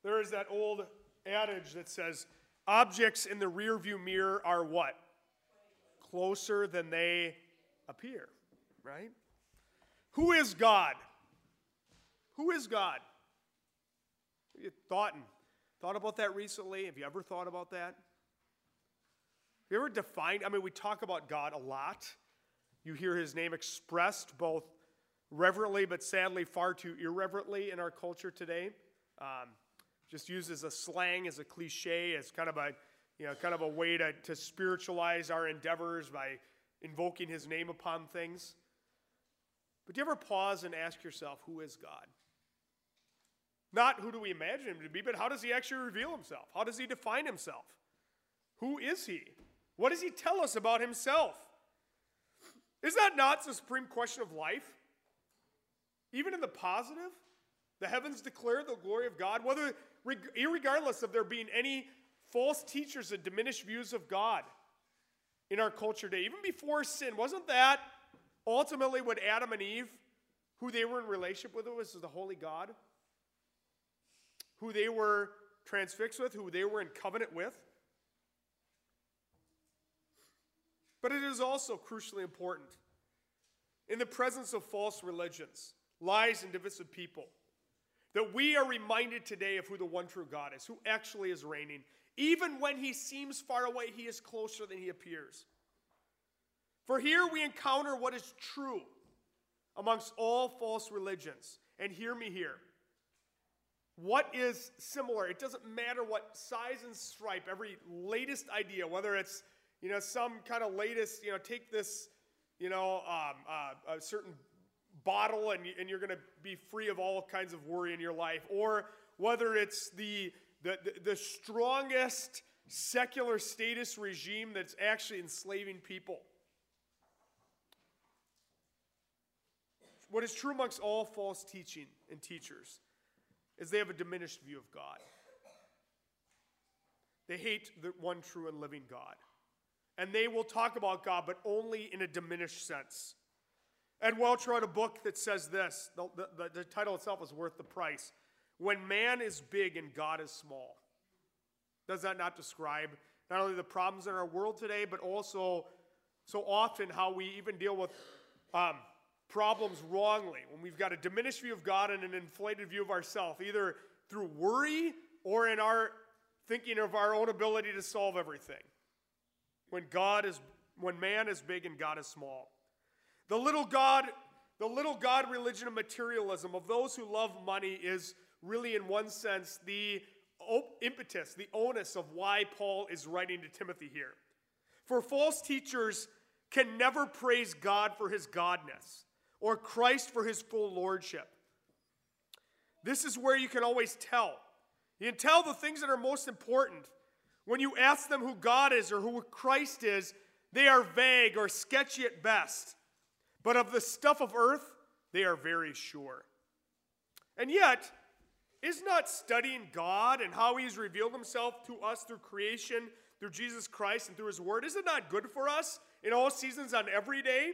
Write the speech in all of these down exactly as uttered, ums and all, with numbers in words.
There is that old adage that says, objects in the rearview mirror are what? Closer than they appear, right? Who is God? Who is God? Have you thought, and, thought about that recently? Have you ever thought about that? Have you ever defined, I mean, we talk about God a lot. You hear his name expressed both reverently, but sadly far too irreverently in our culture today. Um, just used as a slang, as a cliche, as kind of a, you know, kind of a way to, to spiritualize our endeavors by invoking his name upon things. But do you ever pause and ask yourself, who is God? Not who do we imagine him to be, but how does he actually reveal himself? How does he define himself? Who is he? What does he tell us about himself? Is that not the supreme question of life? Even in the positive, the heavens declare the glory of God, whether, irregardless of there being any false teachers and diminished views of God in our culture today. Even before sin, wasn't that ultimately what Adam and Eve, who they were in relationship with, was the holy God? Who they were transfixed with, who they were in covenant with? But it is also crucially important in the presence of false religions, lies, and divisive people, that we are reminded today of who the one true God is, who actually is reigning. Even when he seems far away, he is closer than he appears. For here we encounter what is true amongst all false religions. And hear me here. What is similar? It doesn't matter what size and stripe, every latest idea, whether it's, you know, some kind of latest, you know, take this, you know, um, uh, a certain bottle and, and you're going to be free of all kinds of worry in your life. Or whether it's the, the, the, the strongest secular statist regime that's actually enslaving people. What is true amongst all false teaching and teachers is they have a diminished view of God. They hate the one true and living God. And they will talk about God, but only in a diminished sense. Ed Welch wrote a book that says this. The, the, the title itself is worth the price. When man is big and God is small. Does that not describe not only the problems in our world today, but also so often how we even deal with um, problems wrongly, when we've got a diminished view of God and an inflated view of ourselves, either through worry or in our thinking of our own ability to solve everything. When God is, when man is big and God is small. The little God, the little God religion of materialism, of those who love money, is really in one sense the impetus, the onus of why Paul is writing to Timothy here. For false teachers can never praise God for his godness, or Christ for his full lordship. This is where you can always tell. You can tell the things that are most important. When you ask them who God is or who Christ is, they are vague or sketchy at best. But of the stuff of earth, they are very sure. And yet, is not studying God and how he's revealed himself to us through creation, through Jesus Christ and through his word, is it not good for us in all seasons on every day?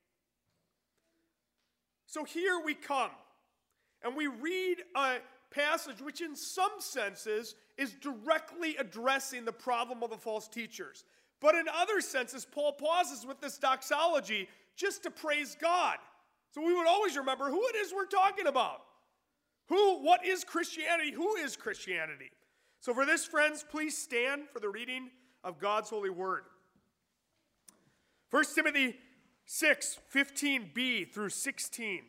So here we come, and we read a passage which in some senses is directly addressing the problem of the false teachers. But in other senses, Paul pauses with this doxology just to praise God. So we would always remember who it is we're talking about. Who, what is Christianity? Who is Christianity? So for this, friends, please stand for the reading of God's holy word. First Timothy six, fifteen b through sixteen.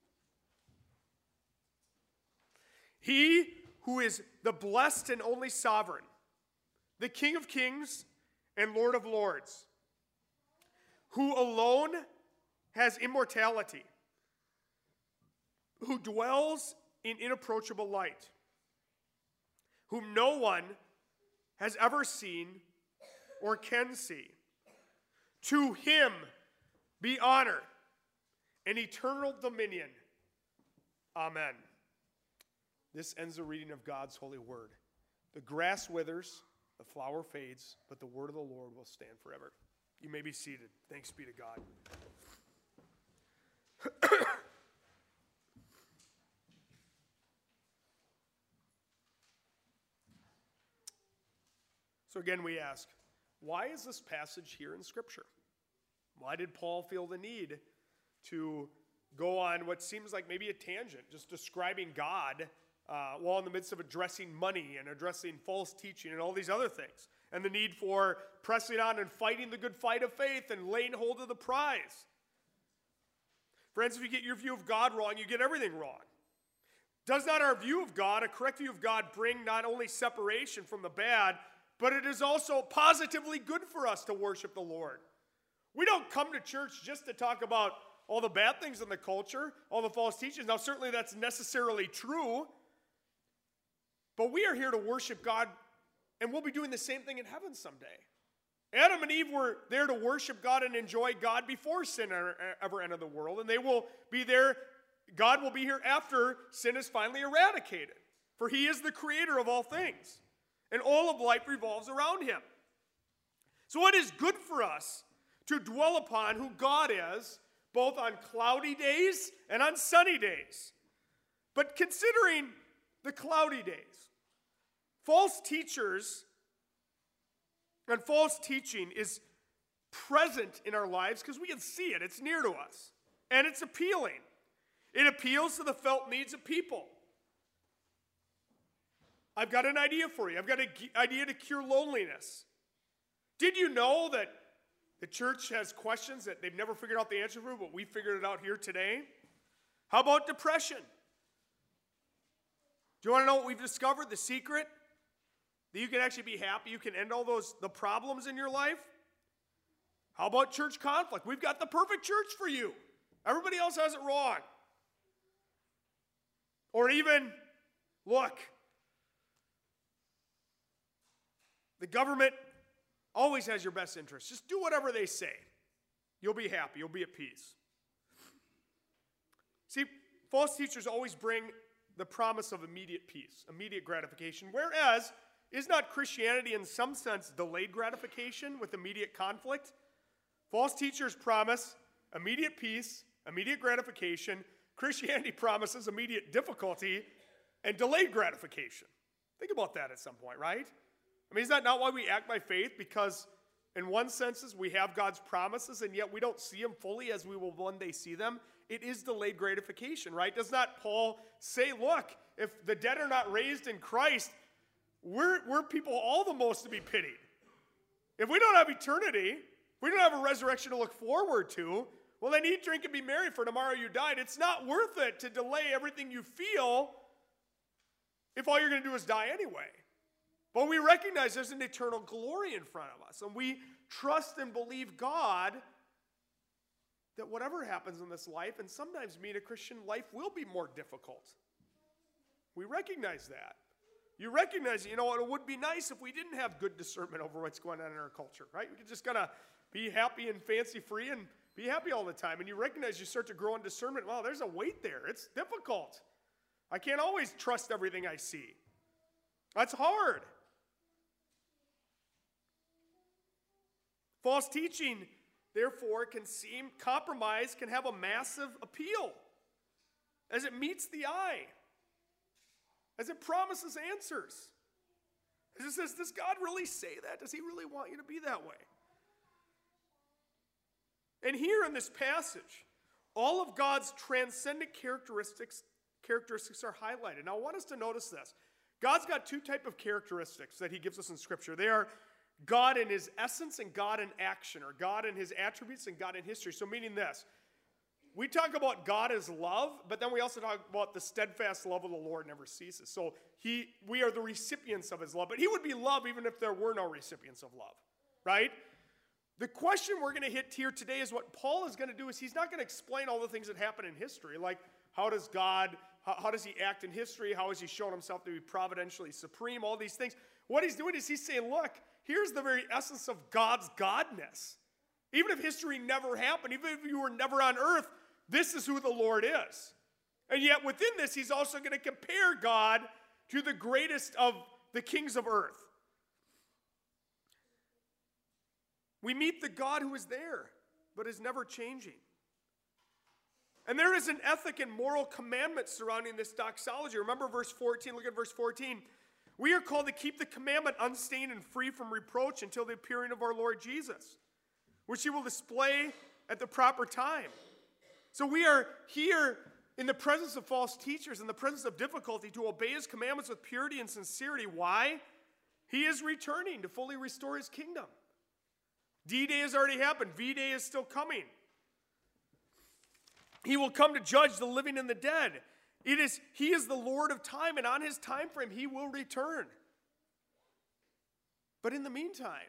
He who is the blessed and only sovereign, the King of kings and Lord of lords, who alone has immortality, who dwells in inapproachable light, whom no one has ever seen or can see. To him be honor and eternal dominion. Amen. This ends the reading of God's holy word. The grass withers, the flower fades, but the word of the Lord will stand forever. You may be seated. Thanks be to God. So again, we ask, why is this passage here in Scripture? Why did Paul feel the need to go on what seems like maybe a tangent, just describing God uh, while in the midst of addressing money and addressing false teaching and all these other things, and the need for pressing on and fighting the good fight of faith and laying hold of the prize? Friends, if you get your view of God wrong, you get everything wrong. Does not our view of God, a correct view of God, bring not only separation from the bad, but it is also positively good for us to worship the Lord? We don't come to church just to talk about all the bad things in the culture, all the false teachings. Now, certainly that's necessarily true, but we are here to worship God, and we'll be doing the same thing in heaven someday. Adam and Eve were there to worship God and enjoy God before sin ever entered the world, and they will be there. God will be here after sin is finally eradicated, for he is the creator of all things, and all of life revolves around him. So it is good for us to dwell upon who God is, both on cloudy days and on sunny days. But considering the cloudy days, false teachers and false teaching is present in our lives because we can see it. It's near to us, and it's appealing. It appeals to the felt needs of people. I've got an idea for you. I've got an idea to cure loneliness. Did you know that the church has questions that they've never figured out the answer for, but we figured it out here today? How about depression? Do you want to know what we've discovered? The secret that you can actually be happy, you can end all those the problems in your life? How about church conflict? We've got the perfect church for you. Everybody else has it wrong. Or even, look, the government always has your best interest. Just do whatever they say. You'll be happy. You'll be at peace. See, false teachers always bring the promise of immediate peace, immediate gratification, whereas is not Christianity in some sense delayed gratification with immediate conflict? False teachers promise immediate peace, immediate gratification. Christianity promises immediate difficulty and delayed gratification. Think about that at some point, right? I mean, is that not why we act by faith? Because in one sense, we have God's promises, and yet we don't see them fully as we will one day see them. It is delayed gratification, right? Does not Paul say, look, if the dead are not raised in Christ, we're, we're people all the most to be pitied. If we don't have eternity, if we don't have a resurrection to look forward to, well, then eat, drink, and be merry, for tomorrow you died. It's not worth it to delay everything you feel if all you're going to do is die anyway. But we recognize there's an eternal glory in front of us, and we trust and believe God that whatever happens in this life, and sometimes being a Christian, life will be more difficult. We recognize that. You recognize, you know, it would be nice if we didn't have good discernment over what's going on in our culture, right? We could just kind of be happy and fancy-free and be happy all the time. And you recognize you start to grow in discernment. Wow, there's a weight there. It's difficult. I can't always trust everything I see. That's hard. False teaching, therefore, can seem, compromise can have a massive appeal as it meets the eye, as it promises answers. As it says, does God really say that? Does he really want you to be that way? And here in this passage, all of God's transcendent characteristics, characteristics are highlighted. Now I want us to notice this. God's got two types of characteristics that he gives us in Scripture. They are God in his essence and God in action, or God in his attributes and God in history. So meaning this, we talk about God as love, but then we also talk about the steadfast love of the Lord never ceases. So he, we are the recipients of his love, but he would be love even if there were no recipients of love, right? The question we're going to hit here today is what Paul is going to do is he's not going to explain all the things that happen in history, like how does God, how, how does he act in history, how has he shown himself to be providentially supreme, all these things. What he's doing is he's saying, look, here's the very essence of God's godness. Even if history never happened, even if you were never on earth, this is who the Lord is. And yet within this, he's also going to compare God to the greatest of the kings of earth. We meet the God who is there, but is never changing. And there is an ethic and moral commandment surrounding this doxology. Remember verse fourteen, look at verse fourteen. We are called to keep the commandment unstained and free from reproach until the appearing of our Lord Jesus, which he will display at the proper time. So we are here in the presence of false teachers, in the presence of difficulty, to obey his commandments with purity and sincerity. Why? He is returning to fully restore his kingdom. D-Day has already happened. V-Day is still coming. He will come to judge the living and the dead. It is, he is the Lord of time, and on his time frame, he will return. But in the meantime,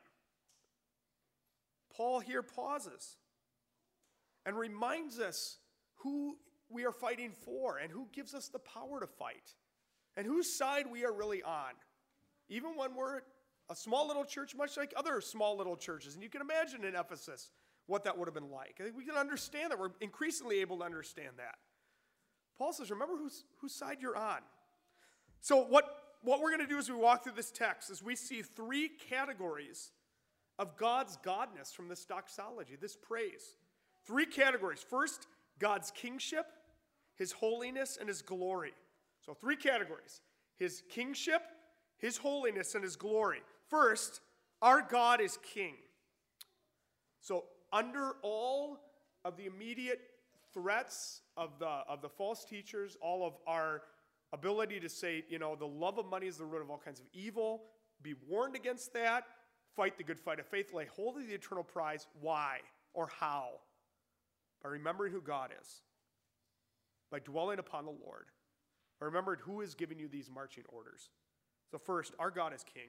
Paul here pauses and reminds us who we are fighting for and who gives us the power to fight and whose side we are really on. Even when we're a small little church, much like other small little churches. And you can imagine in Ephesus what that would have been like. I think we can understand that. We're increasingly able to understand that. Paul says, remember whose, whose side you're on. So what, what we're going to do as we walk through this text is we see three categories of God's godness from this doxology, this praise. Three categories. First, God's kingship, his holiness, and his glory. So three categories. His kingship, his holiness, and his glory. First, our God is king. So under all of the immediate threats of the, of the false teachers, all of our ability to say, you know, the love of money is the root of all kinds of evil, be warned against that, fight the good fight of faith, lay hold of the eternal prize. Why or how? By remembering who God is, by dwelling upon the Lord, by remembering who is giving you these marching orders. So first, our God is king.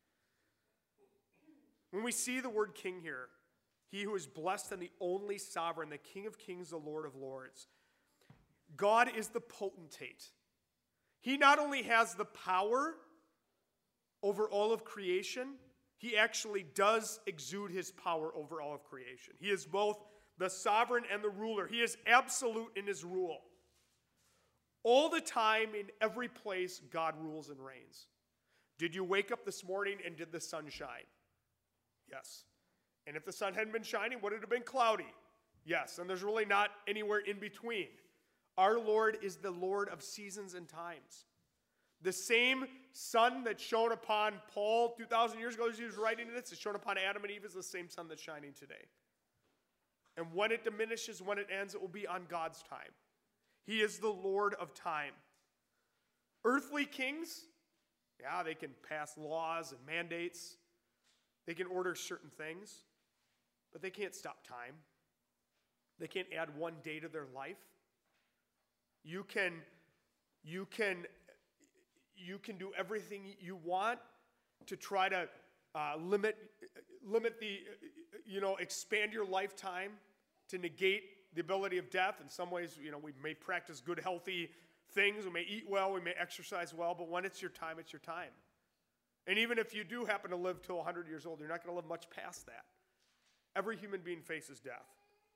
When we see the word king here, he who is blessed and the only sovereign, the King of kings, the Lord of lords. God is the potentate. He not only has the power over all of creation, he actually does exude his power over all of creation. He is both the sovereign and the ruler. He is absolute in his rule. All the time, in every place, God rules and reigns. Did you wake up this morning and did the sun shine? Yes. And if the sun hadn't been shining, would it have been cloudy? Yes. And there's really not anywhere in between. Our Lord is the Lord of seasons and times. The same sun that shone upon Paul two thousand years ago as he was writing this, is shown upon Adam and Eve, is the same sun that's shining today. And when it diminishes, when it ends, it will be on God's time. He is the Lord of time. Earthly kings, yeah, they can pass laws and mandates. They can order certain things, but they can't stop time. They can't add one day to their life. You can, you can, you can do everything you want to try to uh, limit, limit the, you know, expand your lifetime to negate the ability of death. In some ways, you know, we may practice good, healthy things. We may eat well. We may exercise well. But when it's your time, it's your time. And even if you do happen to live till one hundred years old, you're not going to live much past that. Every human being faces death.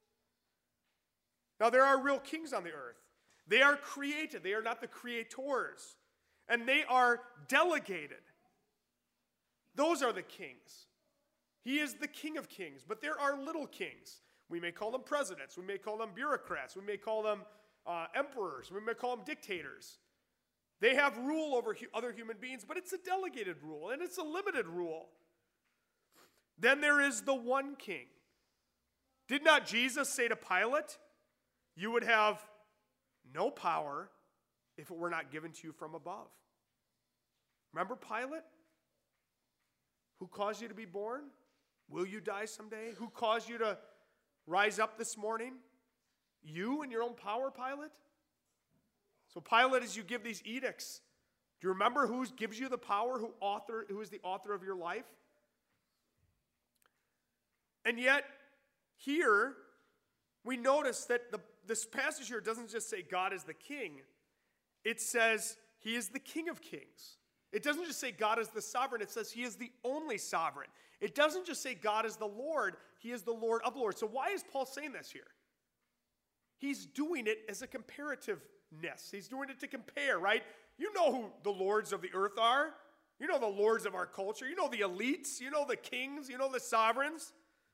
Now, there are real kings on the earth. They are created. They are not the creators. And they are delegated. Those are the kings. He is the King of kings. But there are little kings. We may call them presidents. We may call them bureaucrats. We may call them uh, emperors. We may call them dictators. They have rule over hu- other human beings, but it's a delegated rule, and it's a limited rule. Then there is the one king. Did not Jesus say to Pilate, you would have no power if it were not given to you from above? Remember Pilate? Who caused you to be born? Will you die someday? Who caused you to rise up this morning? You in your own power, Pilate? So Pilate, as you give these edicts, do you remember who gives you the power, who author, who is the author of your life? And yet, here, we notice that the, this passage here doesn't just say God is the king. It says he is the King of kings. It doesn't just say God is the sovereign. It says he is the only sovereign. It doesn't just say God is the Lord. He is the Lord of lords. So why is Paul saying this here? He's doing it as a comparative He's doing it to compare, right? You know who the lords of the earth are. You know the lords of our culture. You know the elites. You know the kings. You know the sovereigns.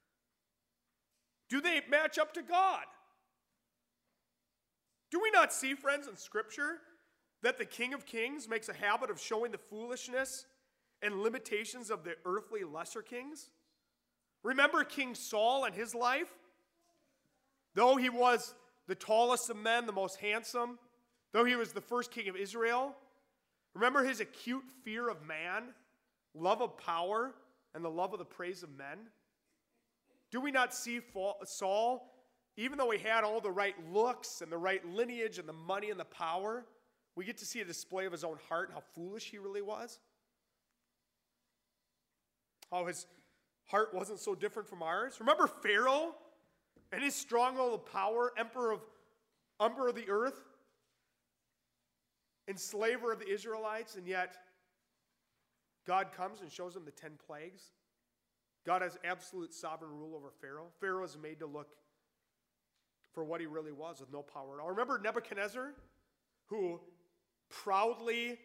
Do they match up to God? Do we not see, friends, in Scripture that the King of Kings makes a habit of showing the foolishness and limitations of the earthly lesser kings? Remember King Saul and his life? Though he was the tallest of men, the most handsome, though he was the first king of Israel, remember his acute fear of man, love of power, and the love of the praise of men? Do we not see Saul, even though he had all the right looks and the right lineage and the money and the power, we get to see a display of his own heart and how foolish he really was? How his heart wasn't so different from ours? Remember Pharaoh and his stronghold of power, emperor of, emperor of the earth, enslaver of the Israelites, and yet God comes and shows him the ten plagues. God has absolute sovereign rule over Pharaoh. Pharaoh is made to look for what he really was with no power at all. Remember Nebuchadnezzar, who proudly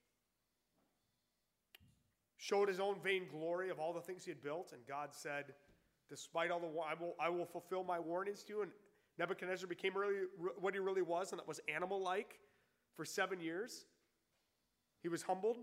showed his own vain glory of all the things he had built, and God said, despite all the, I will, I will fulfill my warnings to you. And Nebuchadnezzar became really what he really was, and that was animal-like for seven years. He was humbled.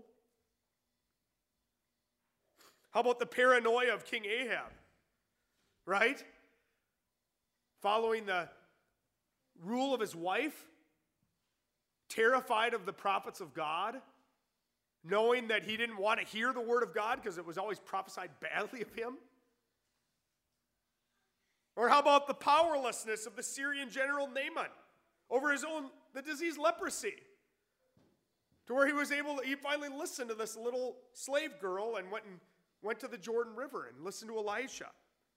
How about the paranoia of King Ahab? Right? Following the rule of his wife, terrified of the prophets of God, knowing that he didn't want to hear the word of God because it was always prophesied badly of him. Or how about the powerlessness of the Syrian general Naaman over his own, the disease leprosy, to where he was able to, he finally listened to this little slave girl and went and went to the Jordan River and listened to Elisha.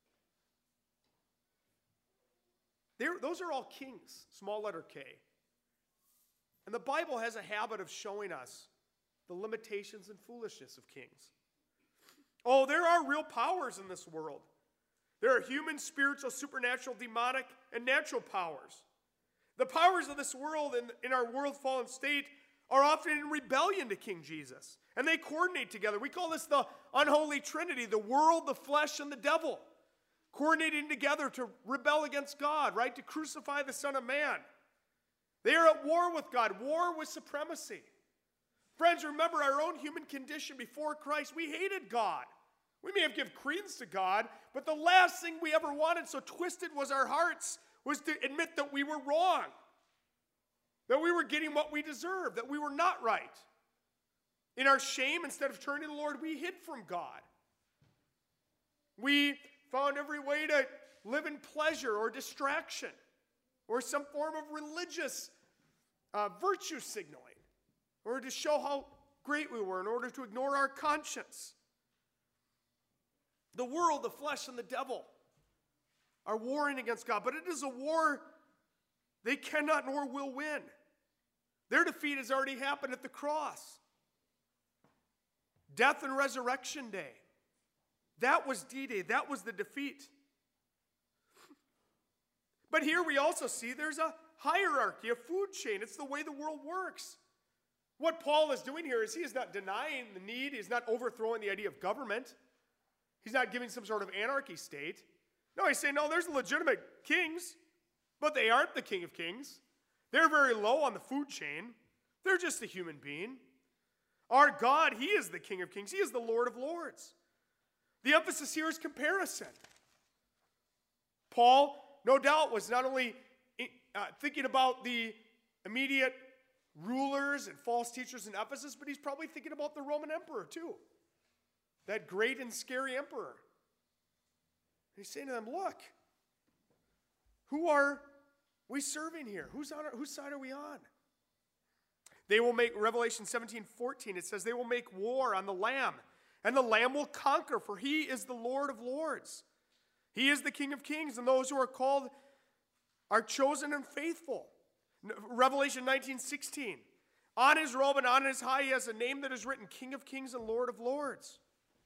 They're, those are all kings, small letter K. And the Bible has a habit of showing us the limitations and foolishness of kings. Oh, there are real powers in this world. There are human, spiritual, supernatural, demonic, and natural powers. The powers of this world and in our world-fallen state are often in rebellion to King Jesus. And they coordinate together. We call this the unholy trinity, the world, the flesh, and the devil. Coordinating together to rebel against God, right? To crucify the Son of Man. They are at war with God, war with supremacy. Friends, remember our own human condition before Christ. We hated God. We may have given credence to God, but the last thing we ever wanted, so twisted was our hearts, was to admit that we were wrong. That we were getting what we deserved, that we were not right. In our shame, instead of turning to the Lord, we hid from God. We found every way to live in pleasure or distraction or some form of religious uh, virtue signaling or to show how great we were in order to ignore our conscience. The world, the flesh, and the devil are warring against God, but it is a war they cannot nor will win. Their defeat has already happened at the cross. Death and resurrection day. That was D-Day. That was the defeat. But here we also see there's a hierarchy, a food chain. It's the way the world works. What Paul is doing here is he is not denying the need. He's not overthrowing the idea of government. He's not giving some sort of anarchy state. No, he's saying, no, there's legitimate kings, but they aren't the King of Kings. They're very low on the food chain. They're just a human being. Our God, he is the King of Kings. He is the Lord of Lords. The emphasis here is comparison. Paul, no doubt, was not only uh, thinking about the immediate rulers and false teachers in Ephesus, but he's probably thinking about the Roman emperor too. That great and scary emperor. And he's saying to them, look, who are we serving here? Who's on our, whose side are we on? They will make, Revelation seventeen fourteen, it says, they will make war on the Lamb, and the Lamb will conquer, for he is the Lord of Lords. He is the King of Kings, and those who are called are chosen and faithful. Revelation nineteen sixteen, on his robe and on his high he has a name that is written, King of Kings and Lord of Lords.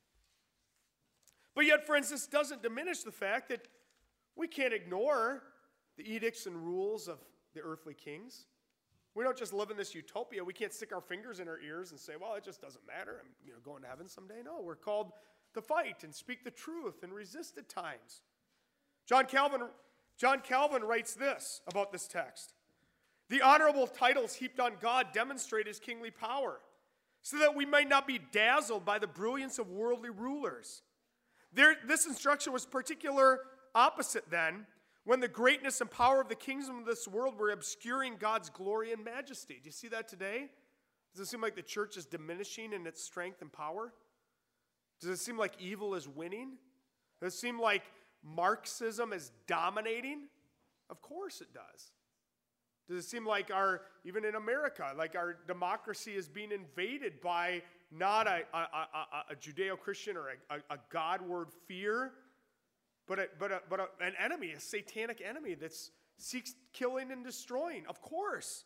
But yet, friends, this doesn't diminish the fact that we can't ignore the edicts and rules of the earthly kings. We don't just live in this utopia. We can't stick our fingers in our ears and say, well, it just doesn't matter. I'm you know, going to heaven someday. No, we're called to fight and speak the truth and resist at times. John Calvin, John Calvin writes this about this text. The honorable titles heaped on God demonstrate his kingly power, so that we might not be dazzled by the brilliance of worldly rulers. There, this instruction was particular opposite then, when the greatness and power of the kingdom of this world were obscuring God's glory and majesty. Do you see that today? Does it seem like the church is diminishing in its strength and power? Does it seem like evil is winning? Does it seem like Marxism is dominating? Of course it does. Does it seem like our, even in America, like our democracy is being invaded by not a, a, a, a Judeo-Christian or a, a, a God-word fear, but, a, but, a, but a, an enemy, a satanic enemy that seeks killing and destroying? Of course.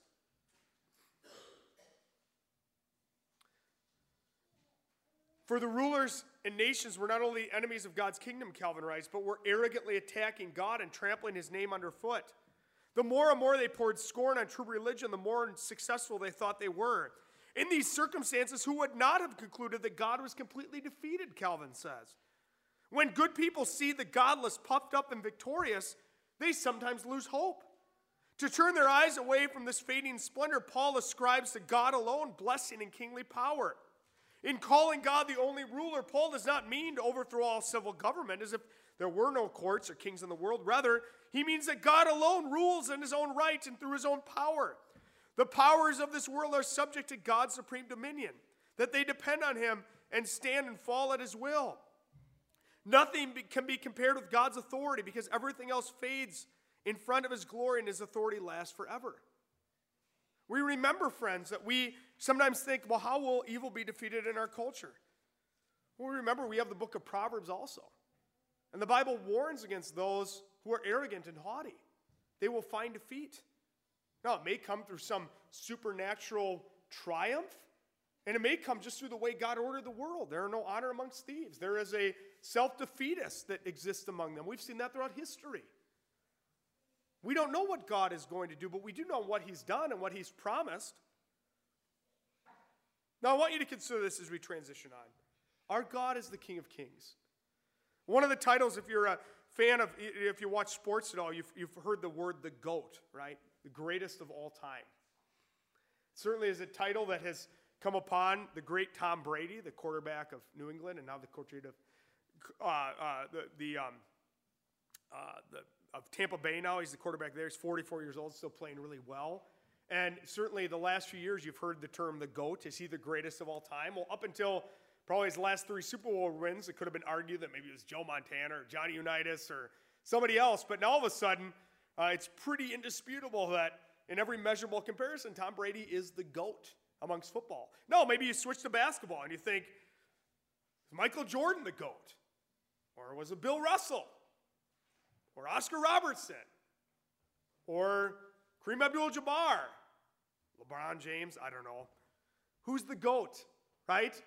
For the rulers and nations were not only enemies of God's kingdom, Calvin writes, but were arrogantly attacking God and trampling his name underfoot. The more and more they poured scorn on true religion, the more successful they thought they were. In these circumstances, who would not have concluded that God was completely defeated, Calvin says. When good people see the godless puffed up and victorious, they sometimes lose hope. To turn their eyes away from this fading splendor, Paul ascribes to God alone blessing and kingly power. In calling God the only ruler, Paul does not mean to overthrow all civil government as if there were no courts or kings in the world. Rather, he means that God alone rules in his own right and through his own power. The powers of this world are subject to God's supreme dominion, that they depend on him and stand and fall at his will. Nothing can be compared with God's authority because everything else fades in front of his glory and his authority lasts forever. We remember, friends, that we sometimes think, well, how will evil be defeated in our culture? Well, remember, we have the book of Proverbs also. And the Bible warns against those who are arrogant and haughty. They will find defeat. Now, it may come through some supernatural triumph, and it may come just through the way God ordered the world. There are no honor amongst thieves. There is a self-defeatist that exists among them. We've seen that throughout history. We don't know what God is going to do, but we do know what he's done and what he's promised. Now, I want you to consider this as we transition on. Our God is the King of Kings. One of the titles, if you're a fan of, if you watch sports at all, you've, you've heard the word the GOAT, right? The greatest of all time. It certainly is a title that has come upon the great Tom Brady, the quarterback of New England, and now the coach of uh, uh, the, the, um, uh, the of Tampa Bay now. He's the quarterback there. He's forty-four years old, still playing really well. And certainly the last few years, you've heard the term the GOAT. Is he the greatest of all time? Well, up until probably his last three Super Bowl wins, it could have been argued that maybe it was Joe Montana or Johnny Unitas or somebody else. But now all of a sudden, uh, it's pretty indisputable that in every measurable comparison, Tom Brady is the GOAT amongst football. No, maybe you switch to basketball and you think, is Michael Jordan the GOAT? Or was it Bill Russell? Or Oscar Robertson? Or Kareem Abdul-Jabbar? LeBron James? I don't know. Who's the GOAT, right?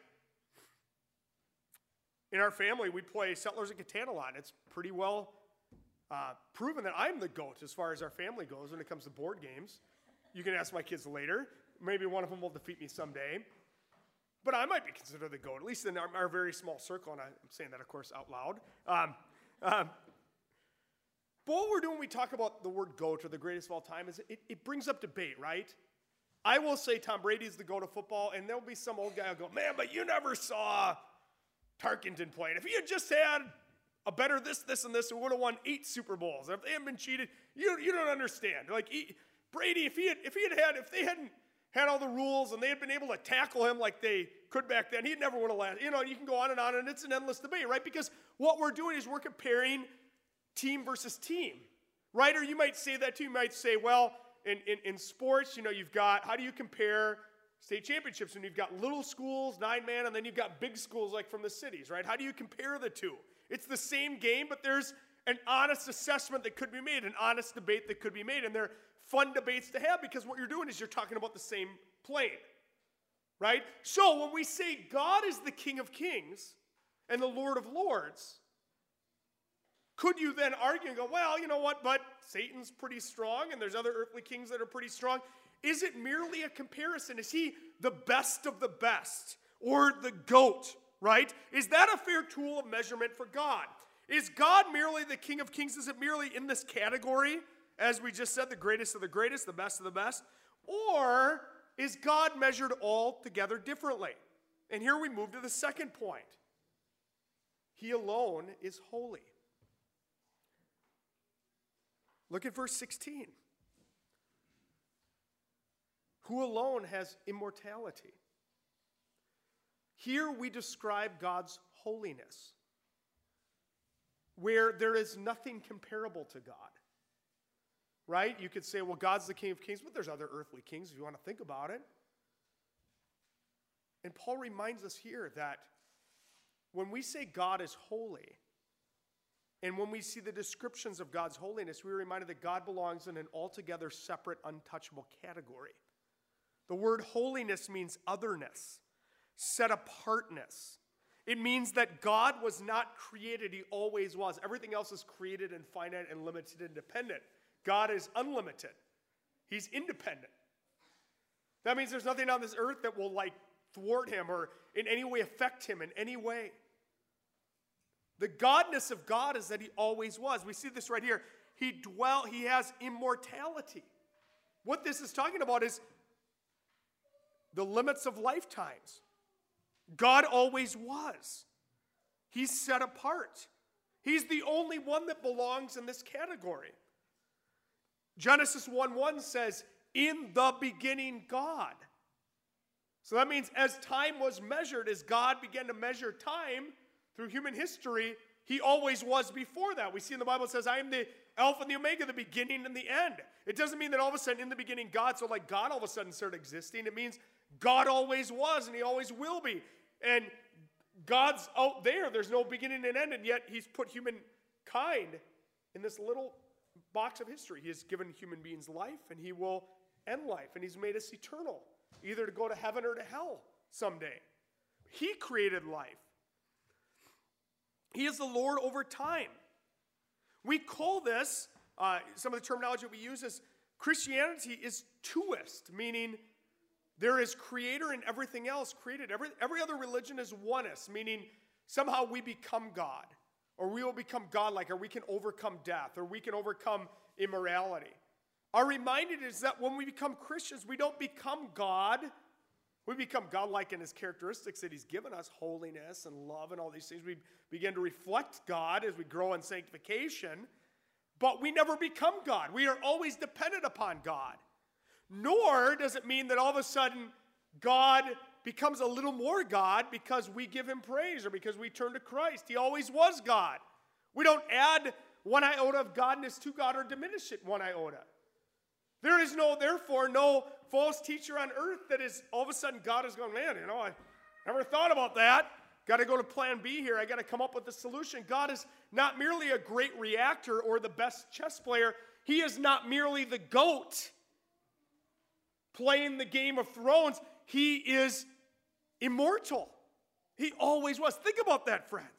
In our family, we play Settlers of Catan a lot. It's pretty well uh, proven that I'm the GOAT as far as our family goes when it comes to board games. You can ask my kids later. Maybe one of them will defeat me someday. But I might be considered the GOAT, at least in our, our very small circle, and I'm saying that, of course, out loud. Um, um, but what we're doing when we talk about the word GOAT, or the greatest of all time, is it, it brings up debate, right? I will say Tom Brady is the GOAT of football, and there'll be some old guy who'll go, man, but you never saw Tarkenton playing. If he had just had a better this, this, and this, we would have won eight Super Bowls. If they hadn't been cheated, you, you don't understand. Like, he, Brady, if he had, if he had had, if they hadn't had all the rules and they had been able to tackle him like they could back then, he never would have lasted. You know, you can go on and on, and it's an endless debate, right? Because what we're doing is we're comparing team versus team, right? Or you might say that too. You might say, well, in, in, in sports, you know, you've got, how do you compare state championships when you've got little schools, nine-man, and then you've got big schools like from the cities, right? How do you compare the two? It's the same game, but there's an honest assessment that could be made, an honest debate that could be made, and they're fun debates to have because what you're doing is you're talking about the same plane, right? So when we say God is the King of Kings and the Lord of Lords, could you then argue and go, well, you know what, but Satan's pretty strong and there's other earthly kings that are pretty strong. Is it merely a comparison? Is he the best of the best or the GOAT, right? Is that a fair tool of measurement for God? Is God merely the King of Kings? Is it merely in this category as we just said, the greatest of the greatest, the best of the best? Or is God measured altogether differently? And here we move to the second point. He alone is holy. Look at verse sixteen. Who alone has immortality? Here we describe God's holiness, where there is nothing comparable to God. Right? You could say, well, God's the King of Kings, but there's other earthly kings if you want to think about it. And Paul reminds us here that when we say God is holy, and when we see the descriptions of God's holiness, we're reminded that God belongs in an altogether separate, untouchable category. The word holiness means otherness, set apartness. It means that God was not created, he always was. Everything else is created and finite and limited and dependent. God is unlimited. He's independent. That means there's nothing on this earth that will like thwart him or in any way affect him in any way. The godness of God is that he always was. We see this right here. He dwell, he has immortality. What this is talking about is the limits of lifetimes. God always was. He's set apart. He's the only one that belongs in this category. Genesis one one says, in the beginning, God. So that means as time was measured, as God began to measure time through human history, he always was before that. We see in the Bible it says, I am the Alpha and the Omega, the beginning and the end. It doesn't mean that all of a sudden in the beginning God, so like God all of a sudden started existing. It means God always was and he always will be. And God's out there. There's no beginning and end, and yet he's put humankind in this little box of history. He has given human beings life, and he will end life, and he's made us eternal, either to go to heaven or to hell someday. He created life. He is the Lord over time. We call this, uh, some of the terminology we use is Christianity is twoist, meaning there is creator and everything else created. Every, every other religion is oneist, meaning somehow we become God, or we will become godlike, or we can overcome death, or we can overcome immorality. Our reminder is that when we become Christians, we don't become God. We become godlike in his characteristics that he's given us, holiness and love and all these things. We begin to reflect God as we grow in sanctification, but we never become God. We are always dependent upon God. Nor does it mean that all of a sudden God becomes a little more God because we give him praise or because we turn to Christ. He always was God. We don't add one iota of godness to God or diminish it one iota. There is no, therefore, no false teacher on earth that is all of a sudden God is going, man, you know, I never thought about that. Got to go to plan B here. I got to come up with a solution. God is not merely a great reactor or the best chess player. He is not merely the GOAT playing the Game of Thrones. He is immortal. He always was. Think about that, friends.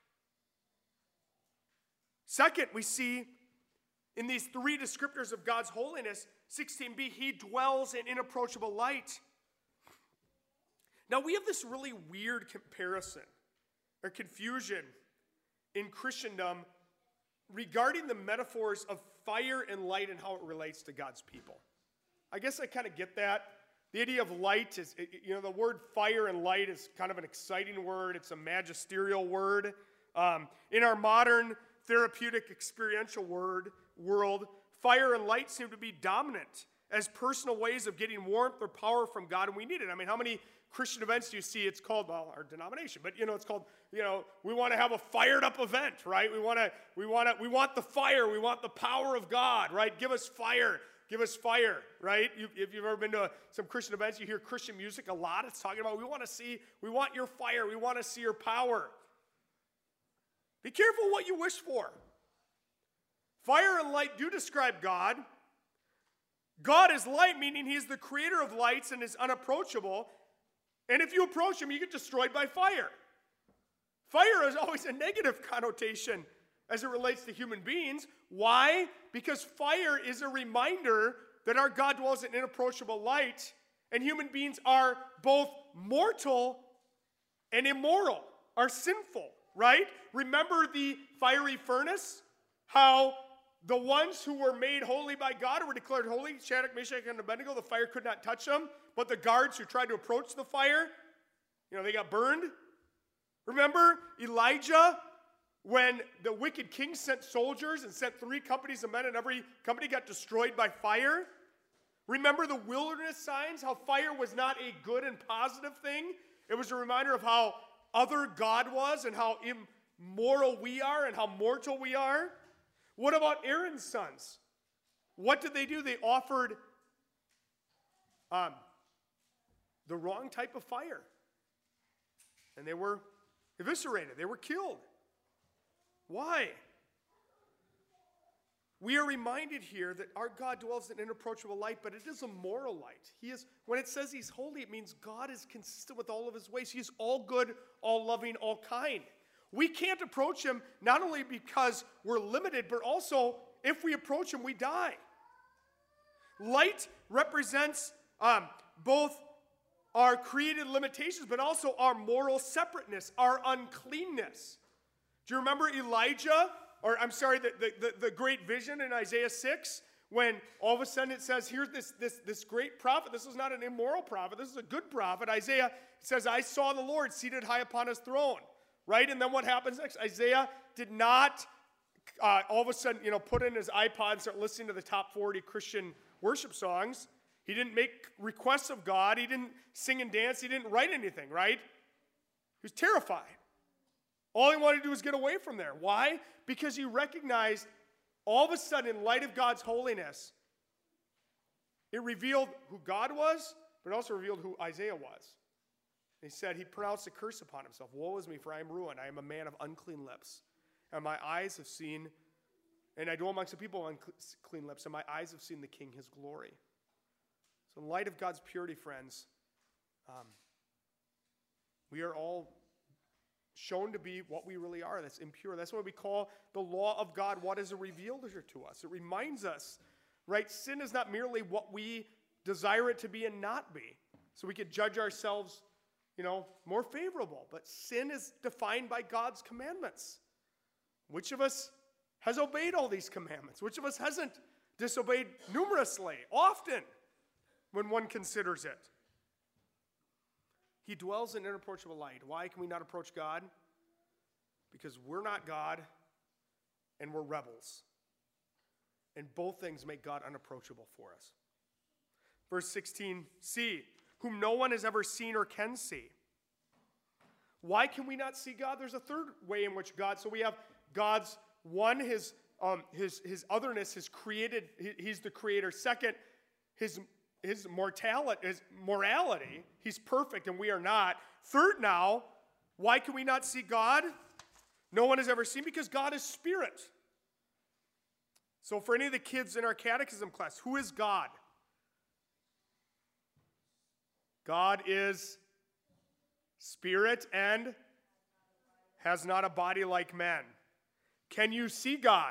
Second, we see in these three descriptors of God's holiness, sixteen b, he dwells in inapproachable light. Now, we have this really weird comparison or confusion in Christendom regarding the metaphors of fire and light and how it relates to God's people. I guess I kind of get that. The idea of light is, you know, the word fire and light is kind of an exciting word. It's a magisterial word. Um, in our modern therapeutic experiential word, world, fire and light seem to be dominant as personal ways of getting warmth or power from God, and we need it. I mean, how many Christian events do you see? It's called, well, our denomination, but you know, it's called, you know, we want to have a fired up event, right? We want to, we want to, we want the fire, we want the power of God, right? Give us fire, give us fire, right? You, if you've ever been to some Christian events, you hear Christian music a lot. It's talking about, we want to see, we want your fire, we want to see your power. Be careful what you wish for. Fire and light do describe God. God is light, meaning he's the creator of lights and is unapproachable. And if you approach him, you get destroyed by fire. Fire is always a negative connotation as it relates to human beings. Why? Because fire is a reminder that our God dwells in inapproachable light, and human beings are both mortal and immoral, are sinful, right? Remember the fiery furnace? How the ones who were made holy by God, who were declared holy, Shadrach, Meshach, and Abednego, the fire could not touch them. But the guards who tried to approach the fire, you know, they got burned. Remember Elijah, when the wicked king sent soldiers and sent three companies of men, and every company got destroyed by fire? Remember the wilderness signs, how fire was not a good and positive thing? It was a reminder of how other God was and how immoral we are and how mortal we are. What about Aaron's sons? What did they do? They offered um, the wrong type of fire. And they were eviscerated. They were killed. Why? We are reminded here that our God dwells in inapproachable light, but it is a moral light. He is, when it says he's holy, it means God is consistent with all of his ways. He is all good, all loving, all kind. We can't approach him not only because we're limited, but also if we approach him, we die. Light represents um, both our created limitations, but also our moral separateness, our uncleanness. Do you remember Elijah, or I'm sorry, the, the, the, the great vision in Isaiah six, when all of a sudden it says, here's this, this, this great prophet. This is not an immoral prophet. This is a good prophet. Isaiah says, I saw the Lord seated high upon his throne. Right? And then what happens next? Isaiah did not uh, all of a sudden, you know, put in his iPod and start listening to the top forty Christian worship songs. He didn't make requests of God. He didn't sing and dance. He didn't write anything, right? He was terrified. All he wanted to do was get away from there. Why? Because he recognized all of a sudden, in light of God's holiness, it revealed who God was, but it also revealed who Isaiah was. He said, he pronounced a curse upon himself. Woe is me, for I am ruined. I am a man of unclean lips. And my eyes have seen, and I dwell amongst the people of unclean lips, and my eyes have seen the King, his glory. So in light of God's purity, friends, um, we are all shown to be what we really are. That's impure. That's what we call the law of God. What is it revealed to us? It reminds us, right? Sin is not merely what we desire it to be and not be. So we could judge ourselves, you know, more favorable. But sin is defined by God's commandments. Which of us has obeyed all these commandments? Which of us hasn't disobeyed numerously, often, when one considers it? He dwells in inapproachable light. Why can we not approach God? Because we're not God, and we're rebels. And both things make God unapproachable for us. Verse sixteen c, whom no one has ever seen or can see. Why can we not see God? There's a third way in which God, so we have God's, one, his, um, his, his otherness, his created, he, he's the creator. Second, his, his mortality, his morality, he's perfect and we are not. Third now, why can we not see God? No one has ever seen, because God is spirit. So for any of the kids in our catechism class, who is God? God is spirit and has not a body like men. Can you see God?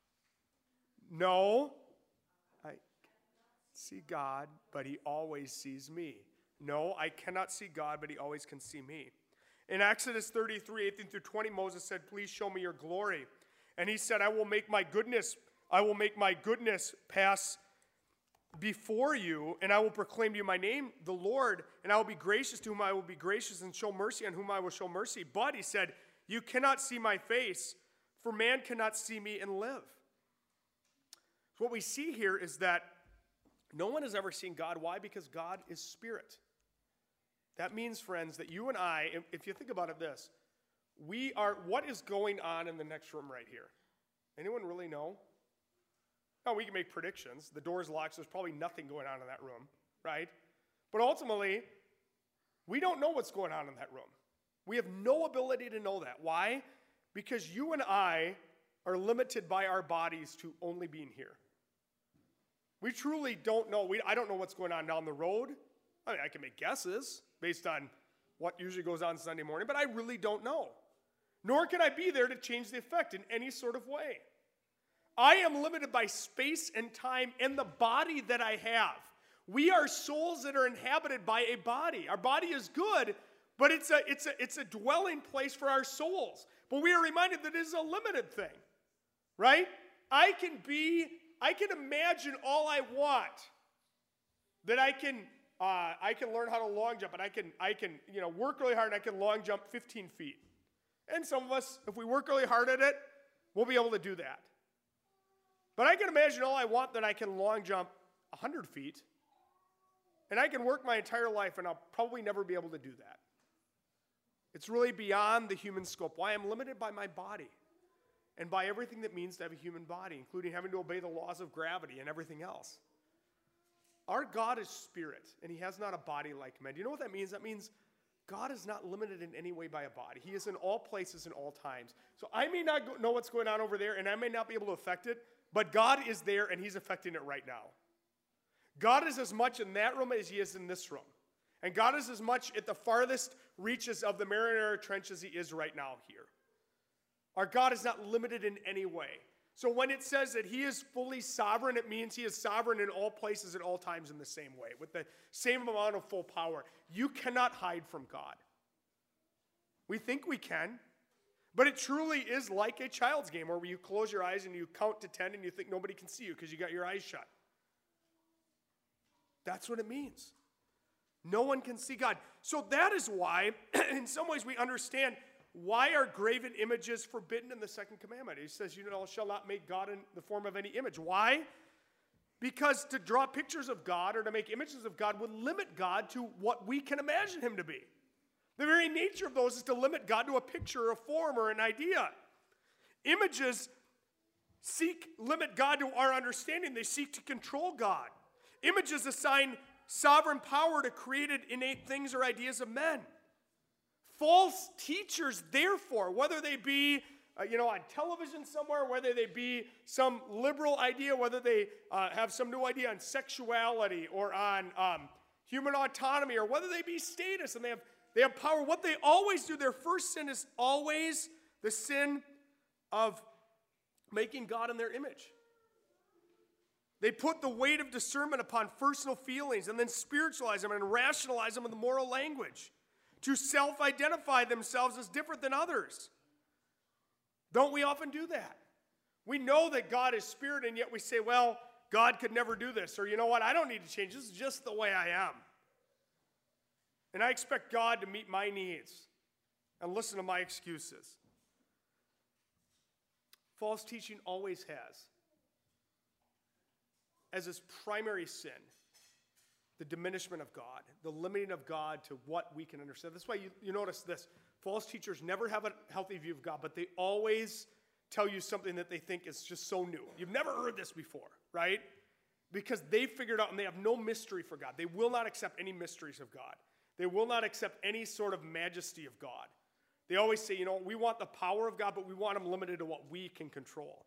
No. I see God, but he always sees me. No, I cannot see God, but he always can see me. In Exodus thirty-three, eighteen through twenty, Moses said, please show me your glory. And he said, I will make my goodness, I will make my goodness pass before you, and I will proclaim to you my name, the Lord, and I will be gracious to whom I will be gracious, and show mercy on whom I will show mercy. But, he said, you cannot see my face, for man cannot see me and live. So what we see here is that no one has ever seen God. Why? Because God is spirit. That means, friends, that you and I, if you think about it this, we are, what is going on in the next room right here? Anyone really know? Now, we can make predictions. The door's locked, so there's probably nothing going on in that room, right? But ultimately, we don't know what's going on in that room. We have no ability to know that. Why? Because you and I are limited by our bodies to only being here. We truly don't know. We, I don't know what's going on down the road. I mean, I can make guesses based on what usually goes on Sunday morning, but I really don't know. Nor can I be there to change the effect in any sort of way. I am limited by space and time and the body that I have. We are souls that are inhabited by a body. Our body is good, but it's a, it's a, it's a dwelling place for our souls. But we are reminded that it is a limited thing, right? I can be, I can imagine all I want. That I can, uh, I can learn how to long jump, and I can, I can, you know, work really hard, and I can long jump fifteen feet. And some of us, if we work really hard at it, we'll be able to do that. But I can imagine all I want that I can long jump one hundred feet, and I can work my entire life, and I'll probably never be able to do that. It's really beyond the human scope. Why? I'm limited by my body and by everything that means to have a human body, including having to obey the laws of gravity and everything else. Our God is spirit, and he has not a body like men. Do you know what that means? That means God is not limited in any way by a body. He is in all places and all times. So I may not go, know what's going on over there, and I may not be able to affect it, but God is there, and he's affecting it right now. God is as much in that room as he is in this room. And God is as much at the farthest reaches of the Marinara Trench as he is right now here. Our God is not limited in any way. So when it says that he is fully sovereign, it means he is sovereign in all places at all times in the same way, with the same amount of full power. You cannot hide from God. We think we can, but it truly is like a child's game where you close your eyes and you count to ten and you think nobody can see you because you got your eyes shut. That's what it means. No one can see God. So that is why, in some ways, we understand why are graven images forbidden in the second commandment. He says, you know, shall not make God in the form of any image. Why? Because to draw pictures of God or to make images of God would limit God to what we can imagine him to be. The very nature of those is to limit God to a picture or a form or an idea. Images seek, limit God to our understanding. They seek to control God. Images assign sovereign power to created innate things or ideas of men. False teachers, therefore, whether they be uh, you know, on television somewhere, whether they be some liberal idea, whether they uh, have some new idea on sexuality or on um, human autonomy, or whether they be status and they have, they have power, what they always do, their first sin is always the sin of making God in their image. They put the weight of discernment upon personal feelings and then spiritualize them and rationalize them in the moral language to self-identify themselves as different than others. Don't we often do that? We know that God is spirit, and yet we say, well, God could never do this. Or, you know what, I don't need to change. This is just the way I am. And I expect God to meet my needs and listen to my excuses. False teaching always has, as its primary sin, the diminishment of God, the limiting of God to what we can understand. That's why you, you notice this. False teachers never have a healthy view of God, but they always tell you something that they think is just so new. You've never heard this before, right? Because they figured out, and they have no mystery for God. They will not accept any mysteries of God. They will not accept any sort of majesty of God. They always say, you know, we want the power of God, but we want him limited to what we can control.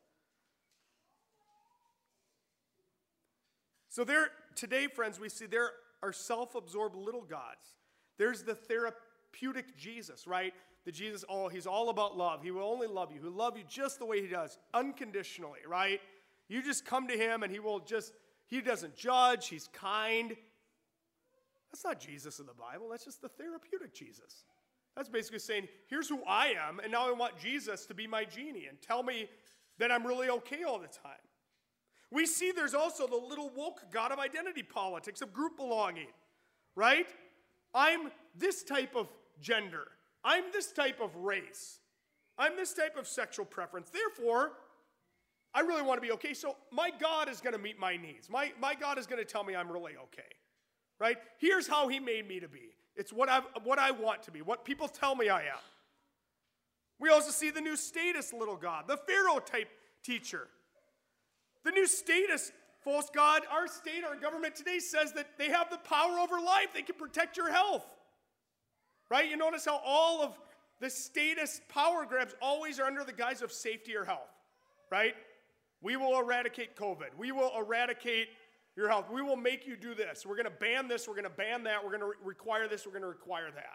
So there, today, friends, we see there are self-absorbed little gods. There's the therapeutic Jesus, right? The Jesus, oh, he's all about love. He will only love you. He'll love you just the way he does, unconditionally, right? You just come to him and he will just, he doesn't judge. He's kind. That's not Jesus in the Bible. That's just the therapeutic Jesus. That's basically saying, here's who I am, and now I want Jesus to be my genie and tell me that I'm really okay all the time. We see there's also the little woke God of identity politics, of group belonging, right? I'm this type of gender. I'm this type of race. I'm this type of sexual preference. Therefore, I really want to be okay, so my God is going to meet my needs. My, my God is going to tell me I'm really okay, right? Here's how he made me to be. It's what, I've, what I want to be, what people tell me I am. We also see the new status little God, the Pharaoh type teacher. The new status, false God, our state, our government today says that they have the power over life. They can protect your health. Right? You notice how all of the status power grabs always are under the guise of safety or health. Right? We will eradicate COVID. We will eradicate your health. We will make you do this. We're going to ban this. We're going to ban that. We're going to re- require this. We're going to require that.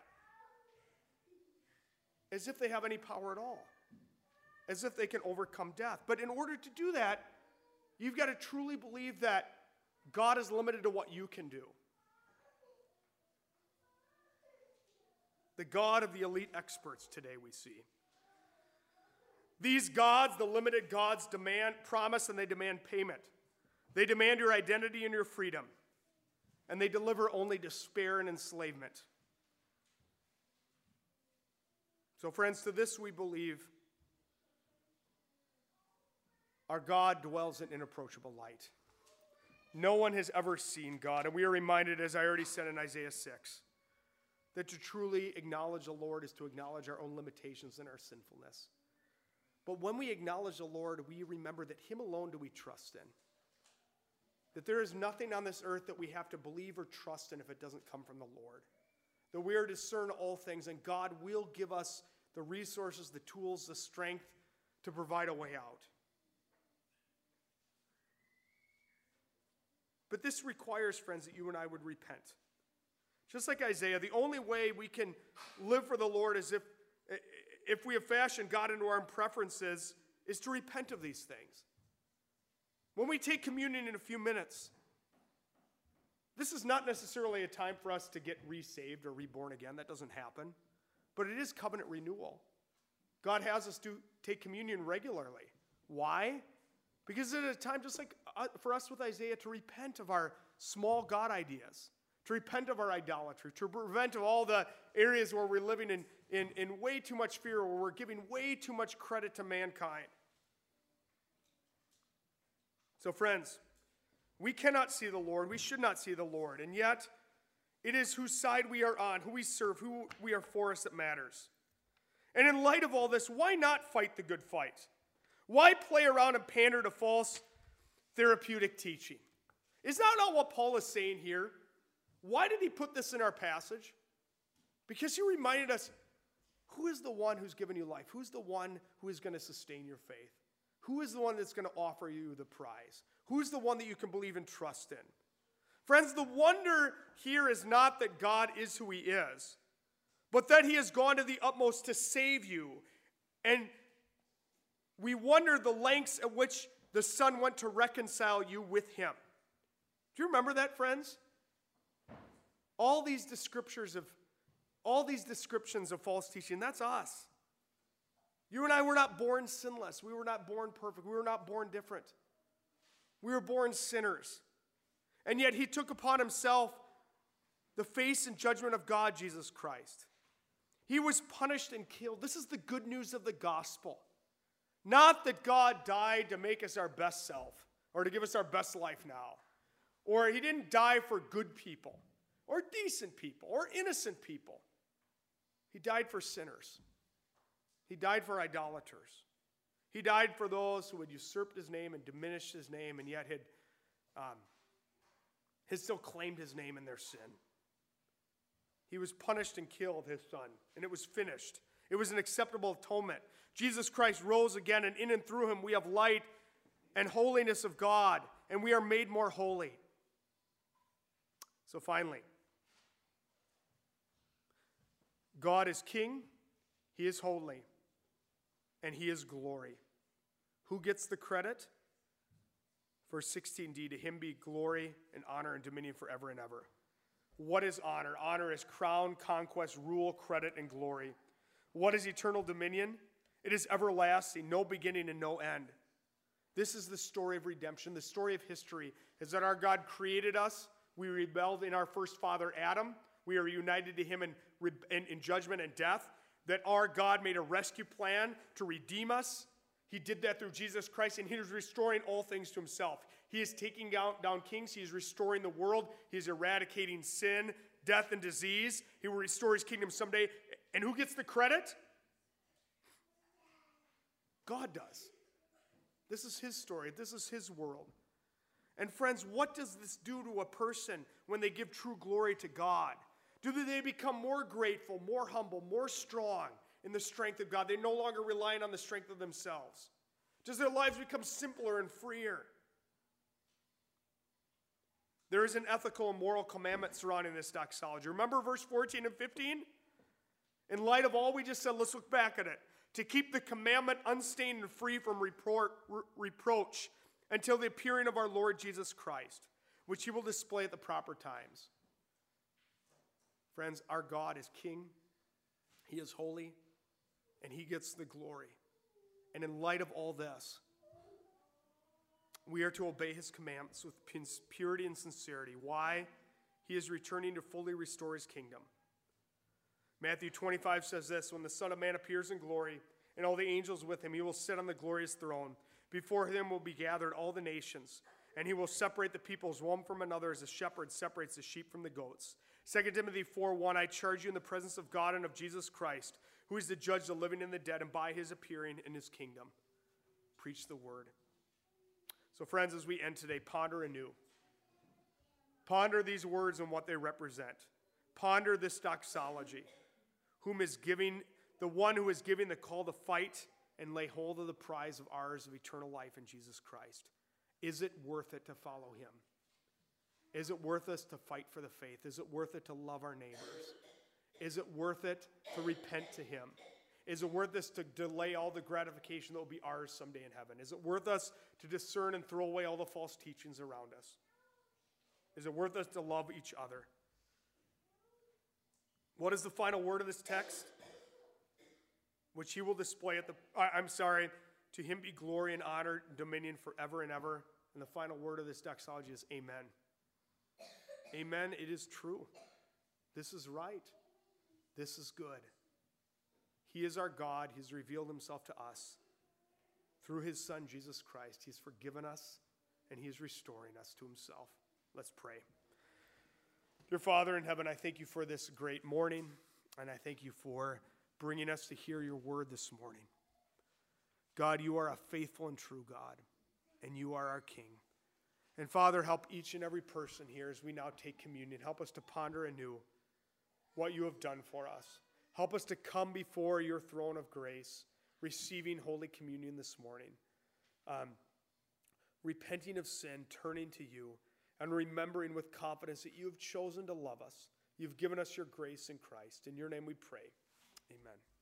As if they have any power at all. As if they can overcome death. But in order to do that, you've got to truly believe that God is limited to what you can do. The God of the elite experts today we see. These gods, the limited gods, demand promise and they demand payment. They demand your identity and your freedom. And they deliver only despair and enslavement. So friends, to this we believe our God dwells in inapproachable light. No one has ever seen God. And we are reminded, as I already said in Isaiah six, that to truly acknowledge the Lord is to acknowledge our own limitations and our sinfulness. But when we acknowledge the Lord, we remember that him alone do we trust in. That there is nothing on this earth that we have to believe or trust in if it doesn't come from the Lord. That we are to discern all things, and God will give us the resources, the tools, the strength to provide a way out. But this requires, friends, that you and I would repent. Just like Isaiah, the only way we can live for the Lord is if, if we have fashioned God into our own preferences, is to repent of these things. When we take communion in a few minutes, this is not necessarily a time for us to get resaved or reborn again. That doesn't happen. But it is covenant renewal. God has us do take communion regularly. Why? Because it is a time just like for us with Isaiah to repent of our small God ideas, to repent of our idolatry, to repent of all the areas where we're living in, in, in way too much fear, where we're giving way too much credit to mankind. So friends, we cannot see the Lord. We should not see the Lord. And yet, it is whose side we are on, who we serve, who we are for us that matters. And in light of all this, why not fight the good fight? Why play around and pander to false therapeutic teaching? Is that not what Paul is saying here? Why did he put this in our passage? Because he reminded us, who is the one who's given you life? Who's the one who is going to sustain your faith? Who is the one that's going to offer you the prize? Who's the one that you can believe and trust in? Friends, the wonder here is not that God is who he is, but that he has gone to the utmost to save you. And we wonder the lengths at which the Son went to reconcile you with him. Do you remember that, friends? All these descriptions of, all these descriptions of false teaching, that's us. You and I were not born sinless. We were not born perfect. We were not born different. We were born sinners. And yet he took upon himself the face and judgment of God, Jesus Christ. He was punished and killed. This is the good news of the gospel. Not that God died to make us our best self or to give us our best life now. Or he didn't die for good people or decent people or innocent people. He died for sinners. He died for idolaters. He died for those who had usurped his name and diminished his name and yet had, um, had still claimed his name in their sin. He was punished and killed, his Son, and it was finished. It was an acceptable atonement. Jesus Christ rose again, and in and through him we have light and holiness of God, and we are made more holy. So finally, God is king, he is holy, and he is glory. Who gets the credit? Verse sixteen d, to him be glory and honor and dominion forever and ever. What is honor? Honor is crown, conquest, rule, credit, and glory. What is eternal dominion? It is everlasting, no beginning and no end. This is the story of redemption. The story of history is that our God created us. We rebelled in our first father, Adam. We are united to him in, in, in judgment and death. That our God made a rescue plan to redeem us. He did that through Jesus Christ, and he is restoring all things to himself. He is taking down, down kings. He is restoring the world. He is eradicating sin, death, and disease. He will restore his kingdom someday. And who gets the credit? God does. This is his story. This is his world. And friends, what does this do to a person when they give true glory to God? Do they become more grateful, more humble, more strong in the strength of God? They're no longer relying on the strength of themselves. Does their lives become simpler and freer? There is an ethical and moral commandment surrounding this doxology. Remember verse fourteen and fifteen? In light of all we just said, let's look back at it. To keep the commandment unstained and free from repro- re- reproach until the appearing of our Lord Jesus Christ, which he will display at the proper times. Friends, our God is king. He is holy, and he gets the glory. And in light of all this, we are to obey his commandments with purity and sincerity. Why? He is returning to fully restore his kingdom. Matthew twenty-five says this, when the Son of Man appears in glory and all the angels with him, he will sit on the glorious throne. Before him will be gathered all the nations, and he will separate the peoples one from another as a shepherd separates the sheep from the goats. Second Timothy four one, I charge you in the presence of God and of Jesus Christ, who is to judge the living and the dead, and by his appearing in his kingdom. Preach the word. So friends, as we end today, ponder anew. Ponder these words and what they represent. Ponder this doxology. Whom is giving, the one who is giving the call to fight and lay hold of the prize of ours of eternal life in Jesus Christ. Is it worth it to follow him? Is it worth us to fight for the faith? Is it worth it to love our neighbors? Is it worth it to repent to him? Is it worth us to delay all the gratification that will be ours someday in heaven? Is it worth us to discern and throw away all the false teachings around us? Is it worth us to love each other? What is the final word of this text? Which he will display at the, I'm sorry, to him be glory and honor and dominion forever and ever. And the final word of this doxology is amen. Amen, it is true. This is right. This is good. He is our God. He's revealed himself to us. Through his Son, Jesus Christ, he's forgiven us and he is restoring us to himself. Let's pray. Dear Father in heaven, I thank you for this great morning, and I thank you for bringing us to hear your word this morning. God, you are a faithful and true God, and you are our King. And Father, help each and every person here as we now take communion. Help us to ponder anew what you have done for us. Help us to come before your throne of grace, receiving Holy Communion this morning, um, repenting of sin, turning to you, and remembering with confidence that you have chosen to love us. You've given us your grace in Christ. In your name we pray. Amen.